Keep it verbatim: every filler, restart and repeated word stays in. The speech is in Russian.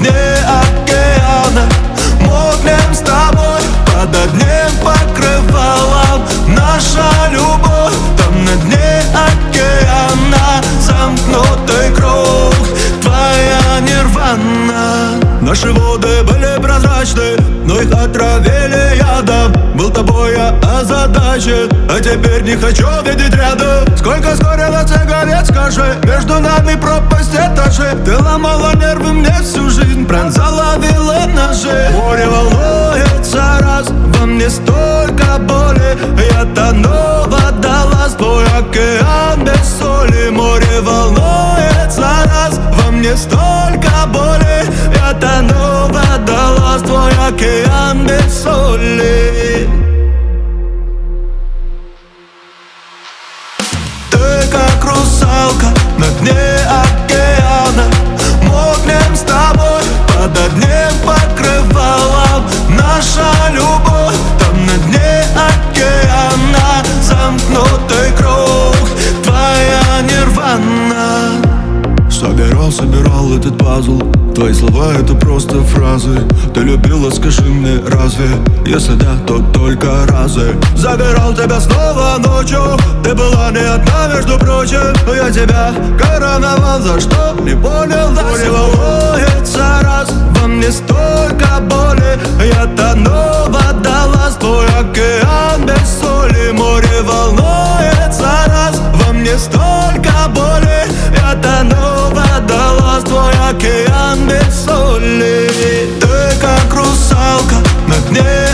дне океана. Мокнем с тобой под одним покрывалом. Наша любовь там на дне океана. Замкнутый круг, твоя нирвана. Наши воды были прозрачны, но их отравили ядом. Был тобой я озадачен, а теперь не хочу видеть рядом. Сколько сгорело сигарет, скажи, между нами пропасть этажи. Ты ломала нервы мне всю жизнь, пронзала вилы ножи. Море волнуется раз, во мне столько боли. Я тону, водолаз, твой океан без соли. Море волнуется раз, во мне столько боли. Я тону, водолаз, твой океан без соли. Ты как русалка на дне океана. Мокнем с тобой под одним покрывалом. Наша любовь там на дне океана. Замкнутый круг, твоя нирвана. Собирал, собирал этот пазл. Твои слова это просто фразы. Ты любила, скажи мне, разве? Если да, то только разы. Забирал тебя снова ночью. Ты была не одна, между прочим. Я тебя короновал, за что? Не понял, да. Море волнуется раз, во мне столько боли. Я тону, водолаз, твой океан без соли. Море волнуется раз, во мне столько боли. Я тону, водолаз, твой океан без соли. Ты как русалка на дне